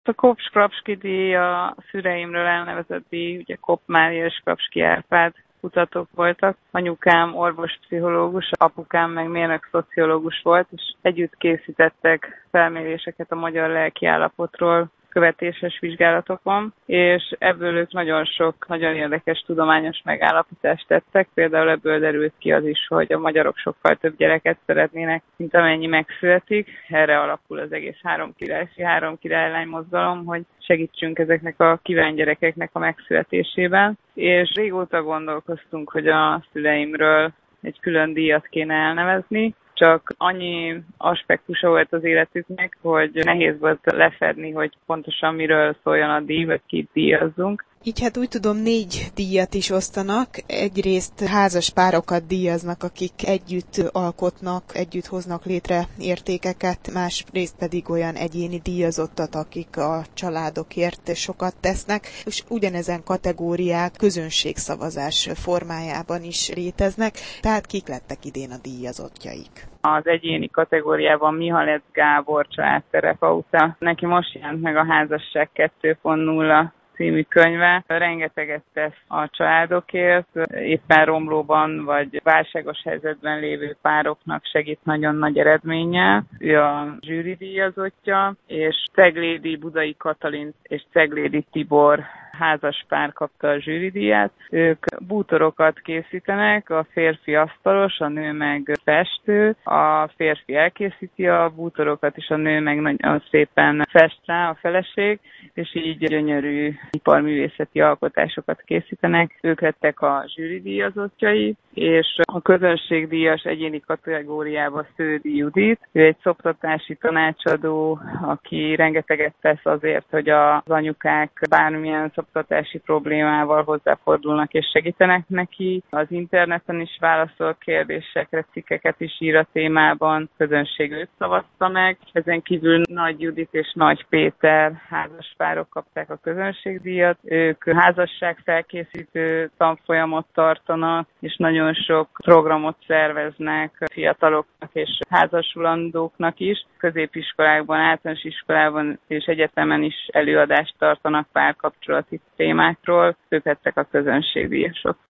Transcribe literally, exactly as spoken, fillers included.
a Kops-Krapski díj a szüleimről elnevezett díj, ugye Kopp Mária és Krapski Árpád kutatók voltak. Anyukám orvos-pszichológus, apukám meg mérnök-szociológus volt, és együtt készítettek felméréseket a magyar lelkiállapotról követéses vizsgálatokon, és ebből ők nagyon sok, nagyon érdekes tudományos megállapítást tettek. Például ebből derült ki az is, hogy a magyarok sokkal több gyereket szeretnének, mint amennyi megszületik. Erre alapul az egész három királyfi, három királylány mozgalom, hogy segítsünk ezeknek a kívánt gyerekeknek a megszületésében. És régóta gondolkoztunk, hogy a szüleimről egy külön díjat kéne elnevezni, csak annyi aspektusa volt az életüknek, hogy nehéz volt lefedni, hogy pontosan miről szóljon a díj, vagy kit díjazzunk. Így hát úgy tudom, négy díjat is osztanak. Egyrészt házas párokat díjaznak, akik együtt alkotnak, együtt hoznak létre értékeket, másrészt pedig olyan egyéni díjazottat, akik a családokért sokat tesznek, és ugyanezen kategóriák közönségszavazás formájában is léteznek, tehát kik lettek idén a díjazottjaik? Az egyéni kategóriában Mihalec Gábor családterapeuta. Neki most jelent meg a Házasság kettő pont nulla című könyve. Rengeteget tesz a családokért, éppen romlóban vagy válságos helyzetben lévő pároknak segít nagyon nagy eredménnyel. Ő a zsűri díjazottja, és Ceglédi Budai Katalin és Ceglédi Tibor házas pár kapta a zsűridíjat. Ők bútorokat készítenek, a férfi asztalos, a nő meg festő. A férfi elkészíti a bútorokat, és a nő meg nagyon szépen fest rá, a feleség, és így gyönyörű iparművészeti alkotásokat készítenek. Ők lettek a zsűridíjazottjai, és a közönségdíjas egyéni kategóriában Sződi Judit. Ő egy szoptatási tanácsadó, aki rengeteget tesz azért, hogy az anyukák bármilyen szoptatási problémával hozzáfordulnak és segítenek neki. Az interneten is válaszol kérdésekre, cikkeket is ír a témában. Közönség őt szavazta meg. Ezen kívül Nagy Judit és Nagy Péter házaspárok kapták a közönségdíjat. Ők házasságfelkészítő tanfolyamot tartanak, és nagyon sok programot szerveznek fiataloknak és házasulandóknak is. Középiskolákban, általános iskolában és egyetemen is előadást tartanak párkapcsolati témákról. Ők lettek a közönségdíjasok.